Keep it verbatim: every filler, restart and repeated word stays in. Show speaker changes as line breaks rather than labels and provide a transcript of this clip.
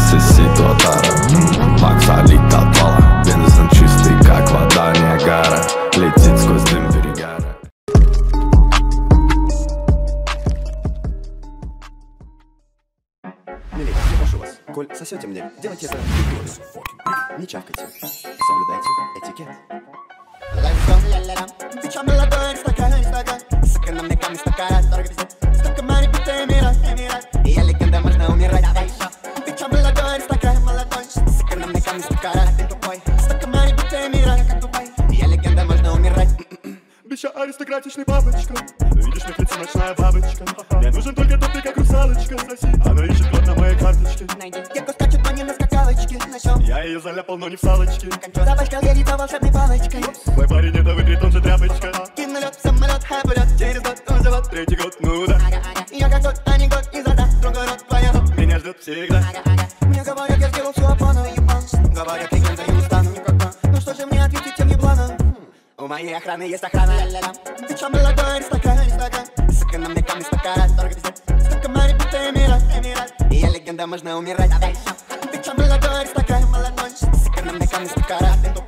соси Туатара. Макс олит от вала, бензин чистый, как вода Ниагара. Летит сквозь дым перегара.
Милей, я прошу вас, коль сосете мне, делайте это не не чавкайте. Соблюдайте этикет. Bicho молодой, стакан, стакан. Сука, на мне камень стакан, дорого везет. Столько money, ты мира, мира. И я легенда, можно умирать. Bicho молодой, стакан, молодой. Сука, на мне камень стакан, ты тупой. Столько money, ты мира, как тупой. И я легенда, можно умирать.
Бича аристократичный папочка. Видишь, на лице ночная бабочка. Мне нужен только тот, ты как русалочка. Соси, она ищет код на моей карточке.
Найди, девка скачет по ней на скакалочке. Нашел,
я ее заляпал, но не в салочке.
запачкал я лицо волшебной палочкой.
Мой парень не вытрет, он же тряпочка.
Кинолет, самолет, хэппелет. Через год, он живот.
Третий год, ну да.
Я как тот анекдот из рода. Другой род твоя.
Меня ждет всегда.
Мне говорят, я сделал всю опану, ебан. Говорят, легенда, я не стану никогда. Ну что же мне ответить, тем не плана? У моей охраны есть охрана. Бича молодой, стакан, стакан. Сука, на мне камень стакан, дорого везет. Столько money, ты мира, мира. И я легенда, можно умирать. Бича молодой, стакан, молодой. Сука, на мне камень стакан,